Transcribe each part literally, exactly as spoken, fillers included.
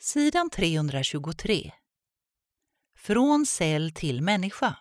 Sidan trehundratjugotre. Från cell till människa.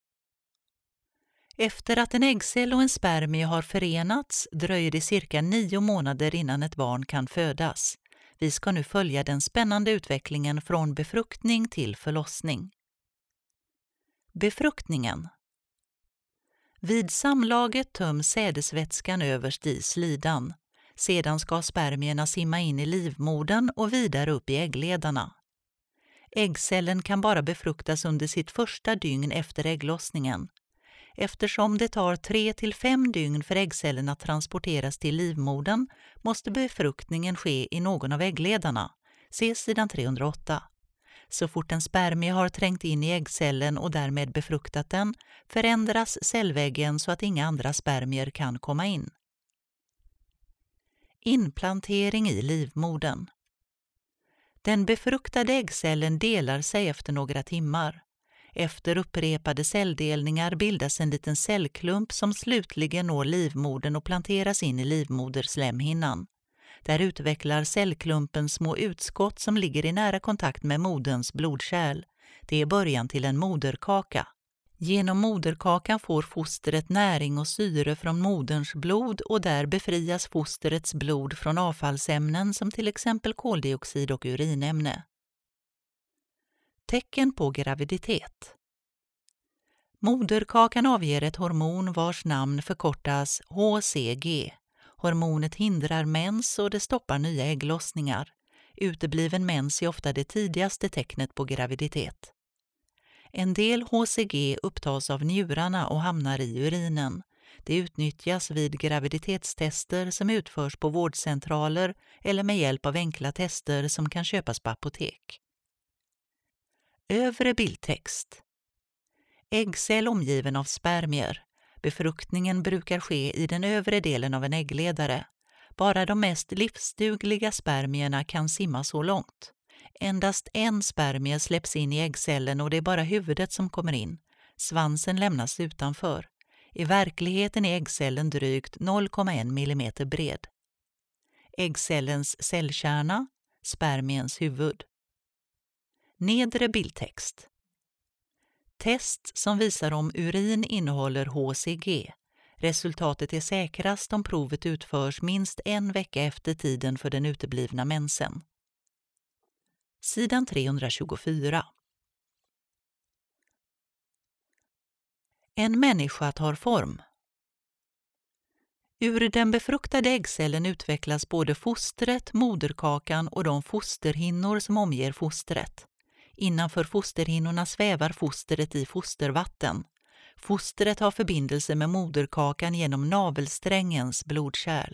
Efter att en äggcell och en spermie har förenats dröjer det cirka nio månader innan ett barn kan födas. Vi ska nu följa den spännande utvecklingen från befruktning till förlossning. Befruktningen. Vid samlaget töms sädesvätskan överst i slidan. Sedan ska spermierna simma in i livmodern och vidare upp i äggledarna. Äggcellen kan bara befruktas under sitt första dygn efter ägglossningen. Eftersom det tar tre till fem dygn för äggcellen att transporteras till livmodern måste befruktningen ske i någon av äggledarna. Se sidan trehundraåtta. Så fort en spermie har trängt in i äggcellen och därmed befruktat den förändras cellväggen så att inga andra spermier kan komma in. Inplantering i livmodern. Den befruktade äggcellen delar sig efter några timmar. Efter upprepade celldelningar bildas en liten cellklump som slutligen når livmodern och planteras in i livmoderslemhinnan. Där utvecklar cellklumpen små utskott som ligger i nära kontakt med moderns blodkärl. Det är början till en moderkaka. Genom moderkakan får fostret näring och syre från moderns blod och där befrias fosterets blod från avfallsämnen som till exempel koldioxid och urinämne. Tecken på graviditet. Moderkakan avger ett hormon vars namn förkortas H C G. Hormonet hindrar mens och det stoppar nya ägglossningar. Utebliven mens är ofta det tidigaste tecknet på graviditet. En del H C G upptas av njurarna och hamnar i urinen. Det utnyttjas vid graviditetstester som utförs på vårdcentraler eller med hjälp av enkla tester som kan köpas på apotek. Övre bildtext. Äggcell omgiven av spermier. Befruktningen brukar ske i den övre delen av en äggledare. Bara de mest livsdugliga spermierna kan simma så långt. Endast en spermie släpps in i äggcellen och det är bara huvudet som kommer in. Svansen lämnas utanför. I verkligheten är äggcellen drygt noll komma en millimeter bred. Äggcellens cellkärna, spermiens huvud. Nedre bildtext. Test som visar om urin innehåller H C G. Resultatet är säkrast om provet utförs minst en vecka efter tiden för den uteblivna mensen. Sidan trehundratjugofyra. En människa tar form. Ur den befruktade äggcellen utvecklas både fostret, moderkakan och de fosterhinnor som omger fostret. Innanför fosterhinnorna svävar fostret i fostervatten. Fostret har förbindelse med moderkakan genom navelsträngens blodkärl.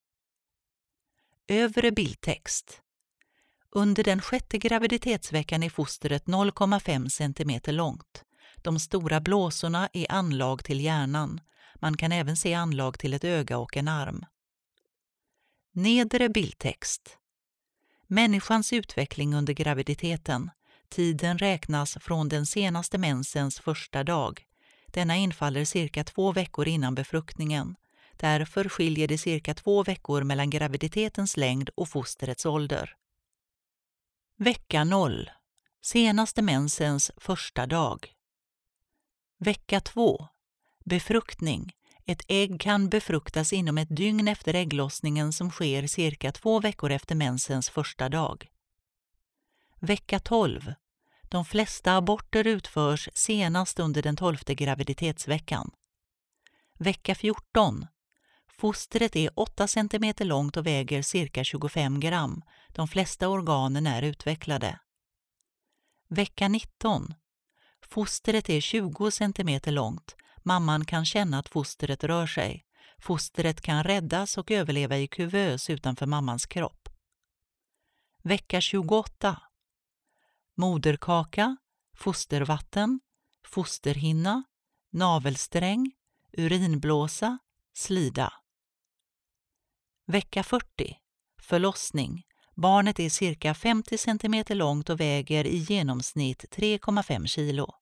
Övre bildtext. Under den sjätte graviditetsveckan är fostret noll komma fem centimeter långt. De stora blåsorna är anlag till hjärnan. Man kan även se anlag till ett öga och en arm. Nedre bildtext. Människans utveckling under graviditeten. Tiden räknas från den senaste mensens första dag. Denna infaller cirka två veckor innan befruktningen. Därför skiljer det cirka två veckor mellan graviditetens längd och fostrets ålder. Vecka noll. Senaste mensens första dag. Vecka två. Befruktning. Ett ägg kan befruktas inom ett dygn efter ägglossningen som sker cirka två veckor efter mensens första dag. Vecka tolv. De flesta aborter utförs senast under den tolfte graviditetsveckan. Vecka fjorton. Fostret är åtta centimeter långt och väger cirka tjugofem gram. De flesta organen är utvecklade. Vecka nitton. Fostret är tjugo centimeter långt. Mamman kan känna att fostret rör sig. Fostret kan räddas och överleva i kuvös utanför mammans kropp. Vecka tjugoåtta. Moderkaka, fostervatten, fosterhinna, navelsträng, urinblåsa, slida. Vecka fyrtio. Förlossning. Barnet är cirka femtio centimeter långt och väger i genomsnitt tre komma fem kilo.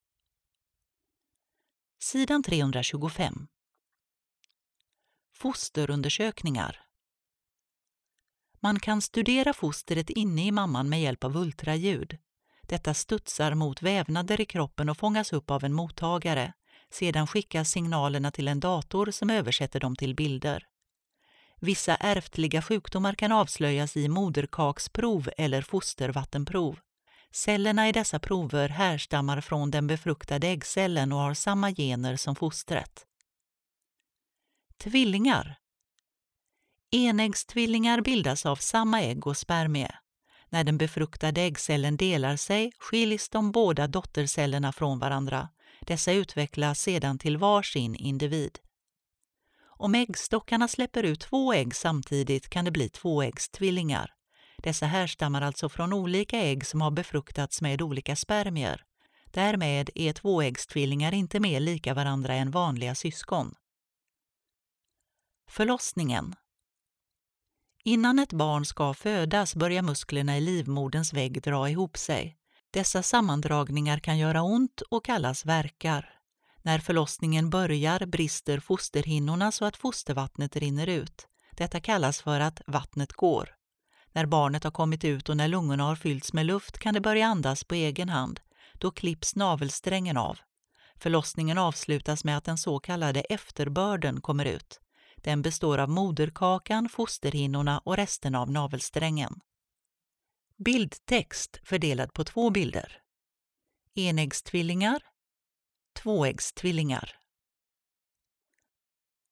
Sidan trehundratjugofem. Fosterundersökningar. Man kan studera fostret inne i mamman med hjälp av ultraljud. Detta studsar mot vävnader i kroppen och fångas upp av en mottagare. Sedan skickas signalerna till en dator som översätter dem till bilder. Vissa ärftliga sjukdomar kan avslöjas i moderkaksprov eller fostervattenprov. Cellerna i dessa prover härstammar från den befruktade äggcellen och har samma gener som fostret. Tvillingar. Enäggstvillingar bildas av samma ägg och spermie. När den befruktade äggcellen delar sig skiljs de båda dottercellerna från varandra. Dessa utvecklas sedan till varsin individ. Om äggstockarna släpper ut två ägg samtidigt kan det bli tvåäggstvillingar. Dessa härstammar alltså från olika ägg som har befruktats med olika spermier. Därmed är tvåäggstvillingar inte mer lika varandra än vanliga syskon. Förlossningen. Innan ett barn ska födas börjar musklerna i livmoderns vägg dra ihop sig. Dessa sammandragningar kan göra ont och kallas värkar. När förlossningen börjar brister fosterhinnorna så att fostervattnet rinner ut. Detta kallas för att vattnet går. När barnet har kommit ut och när lungorna har fyllts med luft kan det börja andas på egen hand. Då klipps navelsträngen av. Förlossningen avslutas med att den så kallade efterbörden kommer ut. Den består av moderkakan, fosterhinnorna och resten av navelsträngen. Bildtext fördelad på två bilder. Enäggstvillingar, tvåäggstvillingar.